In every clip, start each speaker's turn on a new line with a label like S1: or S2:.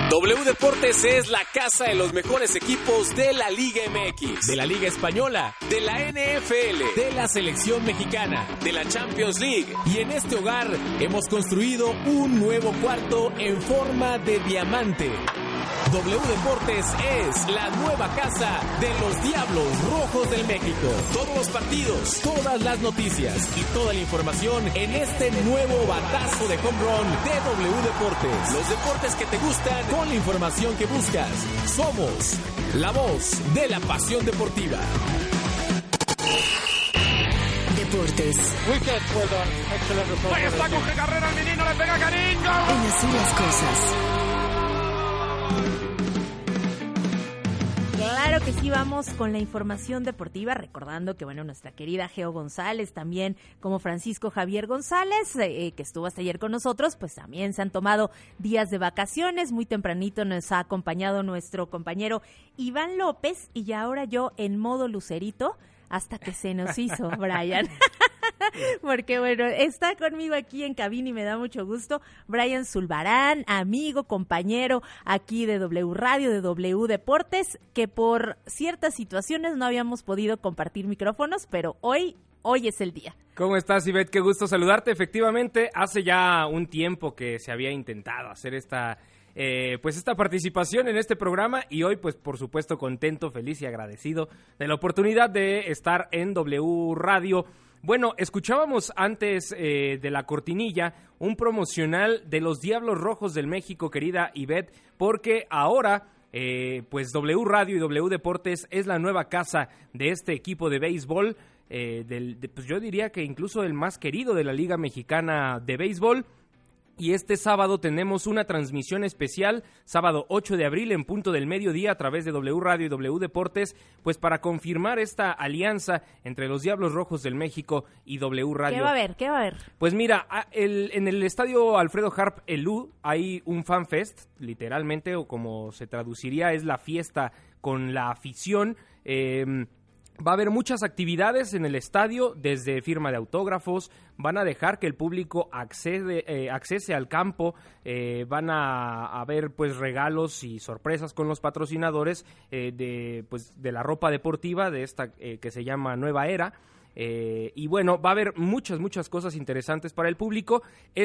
S1: W Deportes es la casa de los mejores equipos de la Liga MX, de la Liga Española, de la NFL, de la Selección Mexicana, de la Champions League. Y en este hogar hemos construido un nuevo cuarto en forma de diamante. W Deportes es la nueva casa de los Diablos Rojos del México. Todos los partidos, todas las noticias y toda la información en este nuevo batazo de home run de W Deportes. Los deportes que te gustan con la información que buscas. Somos la voz de la pasión deportiva.
S2: Deportes.
S3: Ahí está, coge carrera el menino, le pega Karim.
S2: En así las cosas.
S4: Claro que sí, vamos con la información deportiva, recordando que, bueno, nuestra querida Geo González, también como Francisco Javier González, que estuvo hasta ayer con nosotros, pues también se han tomado días de vacaciones. Muy tempranito nos ha acompañado nuestro compañero Iván López, y ya ahora yo en modo lucerito, hasta que se nos hizo, Brian. Porque, bueno, está conmigo aquí en cabina y me da mucho gusto Brian Zulbarán, amigo, compañero aquí de W Radio, de W Deportes, que por ciertas situaciones no habíamos podido compartir micrófonos, pero hoy es el día.
S5: ¿Cómo estás, Ivette? Qué gusto saludarte. Efectivamente, hace ya un tiempo que se había intentado hacer esta participación en este programa, y hoy, pues, por supuesto, contento, feliz y agradecido de la oportunidad de estar en W Radio. Bueno, escuchábamos antes de la cortinilla un promocional de los Diablos Rojos del México, querida Ivette, porque ahora pues W Radio y W Deportes es la nueva casa de este equipo de béisbol, pues yo diría que incluso el más querido de la Liga Mexicana de Béisbol. Y este sábado tenemos una transmisión especial, sábado 8 de abril en punto del mediodía a través de W Radio y W Deportes, pues para confirmar esta alianza entre los Diablos Rojos del México y W Radio.
S4: ¿Qué va a haber?
S5: Pues mira, en el estadio Alfredo Harp Elú hay un fan fest, literalmente, o como se traduciría, es la fiesta con la afición. Va a haber muchas actividades en el estadio, desde firma de autógrafos, van a dejar que el público accese al campo, van a haber pues regalos y sorpresas con los patrocinadores de la ropa deportiva de esta que se llama Nueva Era. Y bueno, va a haber muchas cosas interesantes para el público.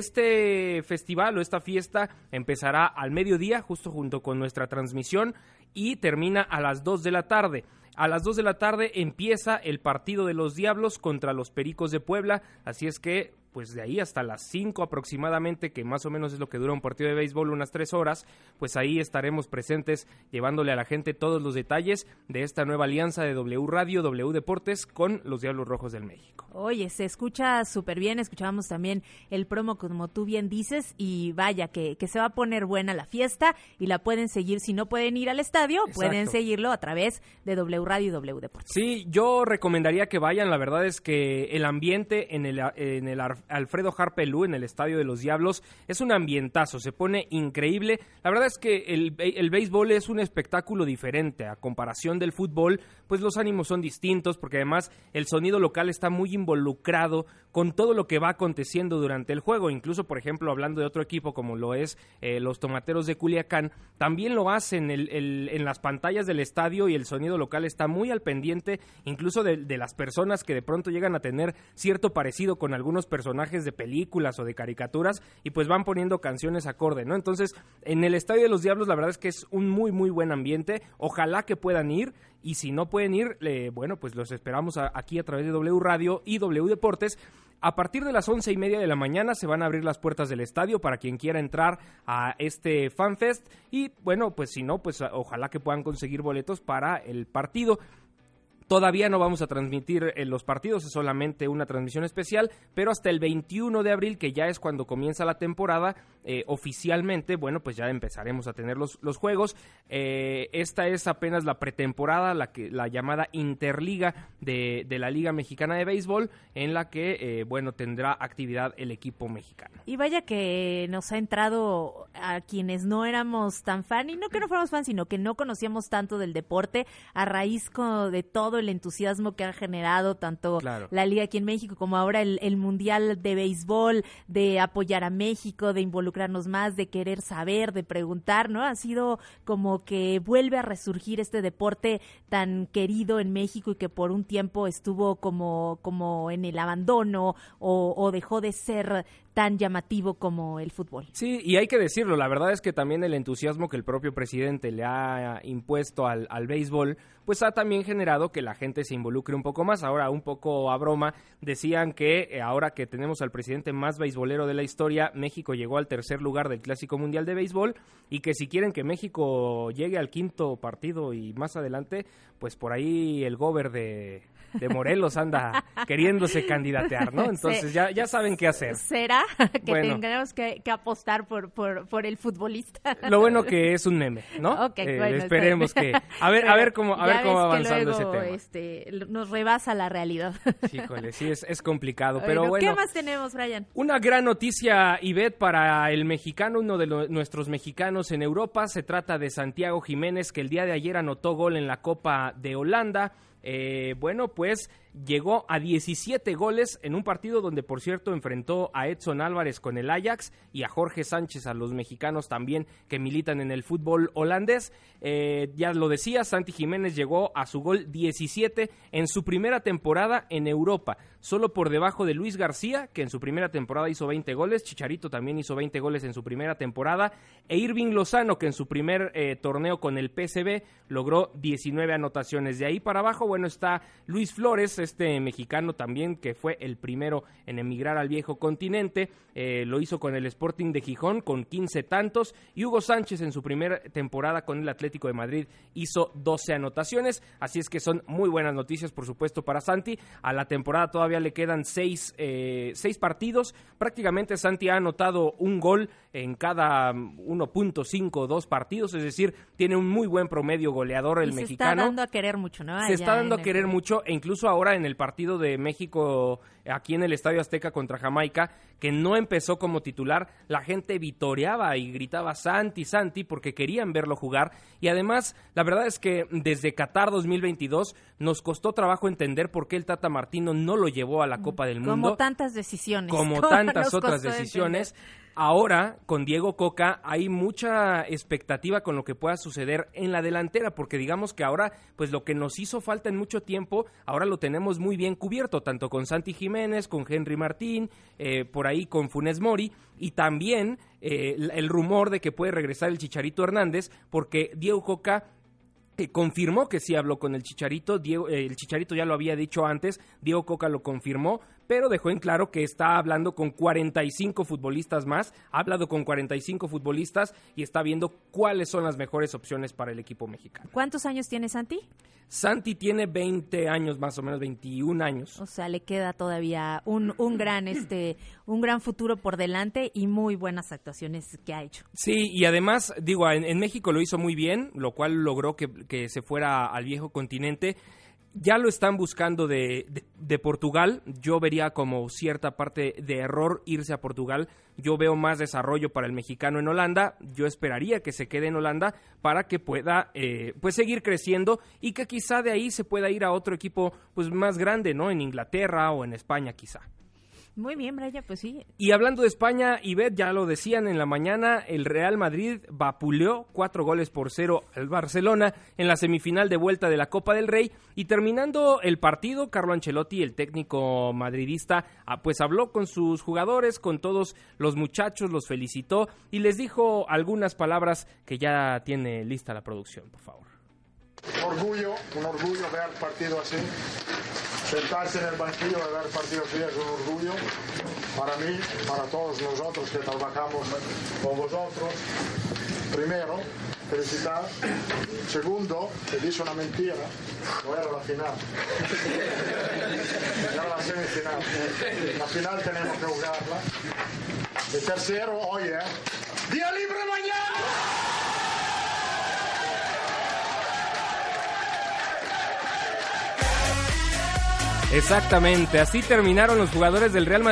S5: Este festival o esta fiesta empezará al mediodía, justo junto con nuestra transmisión, y termina a las 2 de la tarde. A las 2 de la tarde empieza el partido de los Diablos contra los Pericos de Puebla, así es que pues de ahí hasta las 5 aproximadamente, que más o menos es lo que dura un partido de béisbol, unas 3 horas, pues ahí estaremos presentes llevándole a la gente todos los detalles de esta nueva alianza de W Radio, W Deportes con los Diablos Rojos del México.
S4: Oye, se escucha súper bien, escuchábamos también el promo como tú bien dices, y vaya que se va a poner buena la fiesta, y la pueden seguir, si no pueden ir al estadio, exacto, pueden seguirlo a través de W Radio y W Deportes.
S5: Sí, yo recomendaría que vayan. La verdad es que el ambiente en el Alfredo Harp Elú, en el Estadio de los Diablos, es un ambientazo, se pone increíble. La verdad es que el béisbol es un espectáculo diferente a comparación del fútbol, pues los ánimos son distintos, porque además el sonido local está muy involucrado con todo lo que va aconteciendo durante el juego. Incluso, por ejemplo, hablando de otro equipo como lo es los Tomateros de Culiacán, también lo hacen en las pantallas del estadio, y el sonido local está muy al pendiente, incluso de las personas que de pronto llegan a tener cierto parecido con algunos personajes de películas o de caricaturas, y pues van poniendo canciones acorde, ¿no? Entonces, en el Estadio de los Diablos, la verdad es que es un muy buen ambiente. Ojalá que puedan ir, y si no pueden ir, bueno, pues los esperamos aquí a través de W Radio y W Deportes. A partir de las 11:30 de la mañana se van a abrir las puertas del estadio para quien quiera entrar a este FanFest, y bueno, pues si no, pues ojalá que puedan conseguir boletos para el partido. Todavía no vamos a transmitir los partidos, es solamente una transmisión especial, pero hasta el 21 de abril, que ya es cuando comienza la temporada, oficialmente, bueno, pues ya empezaremos a tener los juegos. Esta es apenas la pretemporada, la llamada Interliga de la Liga Mexicana de Béisbol, en la que, bueno, tendrá actividad el equipo mexicano.
S4: Y vaya que nos ha entrado a quienes no éramos tan fan, y no que no fuéramos fan, sino que no conocíamos tanto del deporte, a raíz de todo todo el entusiasmo que ha generado tanto
S5: Claro.
S4: la Liga aquí en México como ahora el Mundial de Béisbol, de apoyar a México, de involucrarnos más, de querer saber, de preguntar, ¿no? Ha sido como que vuelve a resurgir este deporte tan querido en México y que por un tiempo estuvo como en el abandono o dejó de ser tan llamativo como el fútbol.
S5: Sí, y hay que decirlo, la verdad es que también el entusiasmo que el propio presidente le ha impuesto al béisbol, pues ha también generado que la gente se involucre un poco más. Ahora, un poco a broma, decían que ahora que tenemos al presidente más beisbolero de la historia, México llegó al tercer lugar del Clásico Mundial de Béisbol, y que si quieren que México llegue al quinto partido y más adelante, pues por ahí el gober de Morelos anda queriéndose candidatear, ¿no? Entonces ya saben qué hacer.
S4: ¿Será que
S5: Bueno.
S4: tengamos que apostar por el futbolista?
S5: Lo bueno que es un meme, ¿no?
S4: Ok, bueno,
S5: esperemos
S4: está bien.
S5: que a ver cómo va avanzando
S4: luego,
S5: ese tema.
S4: nos rebasa la realidad.
S5: Híjole, sí es complicado, pero
S4: Bueno, ¿qué
S5: bueno.
S4: más tenemos, Brian?
S5: Una gran noticia, Ivette, para el mexicano, uno de nuestros mexicanos en Europa. Se trata de Santiago Jiménez, que el día de ayer anotó gol en la Copa de Holanda. Bueno, pues llegó a 17 goles en un partido donde, por cierto, enfrentó a Edson Álvarez con el Ajax y a Jorge Sánchez, a los mexicanos también que militan en el fútbol holandés. Ya lo decía, Santi Jiménez llegó a su gol 17 en su primera temporada en Europa, solo por debajo de Luis García, que en su primera temporada hizo 20 goles, Chicharito también hizo 20 goles en su primera temporada, e Irving Lozano, que en su primer torneo con el PSV logró 19 anotaciones. De ahí para abajo, bueno, está Luis Flores, este mexicano también que fue el primero en emigrar al viejo continente, lo hizo con el Sporting de Gijón con 15 tantos, y Hugo Sánchez en su primera temporada con el Atlético de Madrid hizo 12 anotaciones, así es que son muy buenas noticias, por supuesto, para Santi. A la temporada todavía le quedan 6 partidos, prácticamente Santi ha anotado un gol en cada 1.5 o 2 partidos, es decir, tiene un muy buen promedio goleador el mexicano.
S4: Se está dando a querer mucho, ¿no?
S5: Se está dando a querer mucho, e incluso ahora en el partido de México aquí en el Estadio Azteca contra Jamaica, que no empezó como titular, la gente vitoreaba y gritaba Santi, Santi, porque querían verlo jugar. Y además, la verdad es que desde Qatar 2022 nos costó trabajo entender por qué el Tata Martino no lo llevó a la Copa del Mundo.
S4: Como tantas decisiones.
S5: Como tantas otras decisiones. Ahora, con Diego Coca, hay mucha expectativa con lo que pueda suceder en la delantera, porque digamos que ahora, pues lo que nos hizo falta en mucho tiempo, ahora lo tenemos muy bien cubierto, tanto con Santi Jiménez, con Henry Martín, por ahí con Funes Mori, y también el rumor de que puede regresar el Chicharito Hernández, porque Diego Coca confirmó que sí habló con el Chicharito. El Chicharito ya lo había dicho antes, Diego Coca lo confirmó, pero dejó en claro que está hablando con 45 futbolistas más, ha hablado con 45 futbolistas y está viendo cuáles son las mejores opciones para el equipo mexicano.
S4: ¿Cuántos años tiene Santi?
S5: Santi tiene 20 años, más o menos 21 años.
S4: O sea, le queda todavía un gran futuro por delante y muy buenas actuaciones que ha hecho.
S5: Sí, y además, digo, en México lo hizo muy bien, lo cual logró que se fuera al viejo continente. Ya lo están buscando de Portugal. Yo vería como cierta parte de error irse a Portugal. Yo veo más desarrollo para el mexicano en Holanda. Yo esperaría que se quede en Holanda para que pueda pues seguir creciendo y que quizá de ahí se pueda ir a otro equipo pues más grande, ¿no? En Inglaterra o en España quizá.
S4: Muy bien, Brian, pues sí.
S5: Y hablando de España, Ivette, ya lo decían en la mañana, el Real Madrid vapuleó 4-0 al Barcelona en la semifinal de vuelta de la Copa del Rey, y terminando el partido, Carlo Ancelotti, el técnico madridista, pues habló con sus jugadores, con todos los muchachos, los felicitó y les dijo algunas palabras que ya tiene lista la producción, por favor.
S6: Un orgullo ver partido así. Sentarse en el banquillo de ver partidos así es un orgullo para mí, para todos nosotros que trabajamos con vosotros. Primero, felicitar. Segundo, te dice una mentira, no era la final. Era la semifinal. La final tenemos que jugarla. Y tercero, oye, día libre mañana.
S5: Exactamente, así terminaron los jugadores del Real Madrid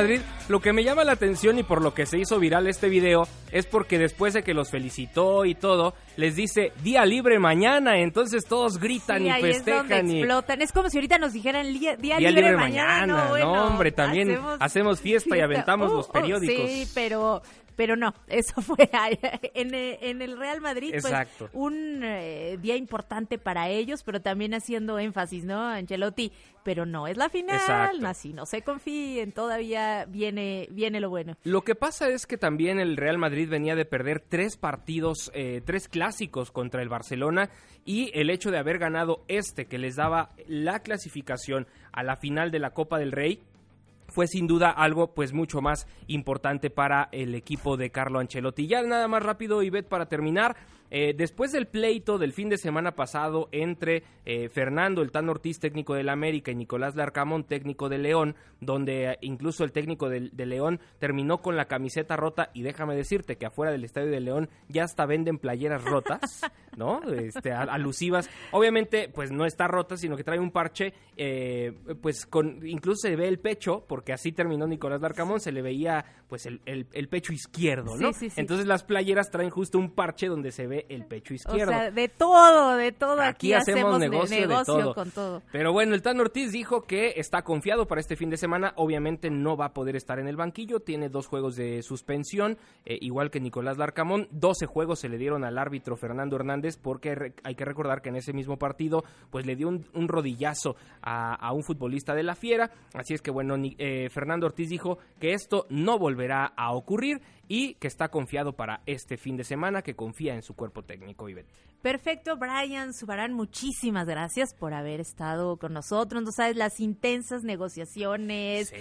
S5: Lo que me llama la atención y por lo que se hizo viral este video es porque después de que los felicitó y todo, les dice día libre mañana, entonces todos gritan
S4: sí,
S5: y
S4: ahí
S5: festejan
S4: es donde
S5: y
S4: explotan. Es como si ahorita nos dijeran día libre mañana. No, bueno,
S5: hombre, también hacemos fiesta y aventamos los periódicos.
S4: Sí, pero no, eso fue en el Real Madrid.
S5: Exacto.
S4: Pues, un día importante para ellos, pero también haciendo énfasis, ¿no? Ancelotti, pero no es la final,
S5: Exacto.
S4: así no se confíen, todavía viene lo bueno.
S5: Lo que pasa es que también el Real Madrid venía de perder 3 partidos, 3 clásicos contra el Barcelona, y el hecho de haber ganado que les daba la clasificación a la final de la Copa del Rey, fue sin duda algo pues mucho más importante para el equipo de Carlo Ancelotti. Ya nada más rápido, Ivette, para terminar, después del pleito del fin de semana pasado entre Fernando el Tan Ortiz, técnico del América, y Nicolás Larcamón, técnico de León, donde incluso el técnico de León terminó con la camiseta rota, y déjame decirte que afuera del estadio de León ya hasta venden playeras rotas, ¿no? Alusivas. Obviamente, pues no está rota, sino que trae un parche, pues incluso se ve el pecho, porque así terminó Nicolás Larcamón, se le veía pues el pecho izquierdo, ¿no?
S4: Sí.
S5: Entonces las playeras traen justo un parche donde se ve el pecho izquierdo.
S4: O sea, de todo. Aquí
S5: hacemos negocio de todo.
S4: Con todo.
S5: Pero bueno, el Tan Ortiz dijo que está confiado para este fin de semana. Obviamente no va a poder estar en el banquillo, tiene 2 juegos de suspensión, igual que Nicolás Larcamón. 12 juegos se le dieron al árbitro Fernando Hernández, porque hay que recordar que en ese mismo partido pues le dio un rodillazo a un futbolista de la Fiera. Así es que bueno, Fernando Ortiz dijo que esto no volverá a ocurrir y que está confiado para este fin de semana, que confía en su cuerpo técnico, Ivette.
S4: Perfecto, Brian Zubarán, muchísimas gracias por haber estado con nosotros. No sabes las intensas negociaciones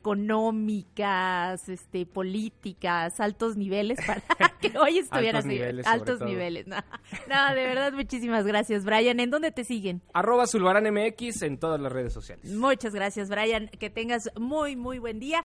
S4: económicas, políticas, altos niveles para que hoy estuvieras altos niveles. No, de verdad, muchísimas gracias, Brian. ¿En dónde te siguen?
S5: @ZulbaranMX en todas las redes sociales.
S4: Muchas gracias, Brian. Que tengas muy buen día.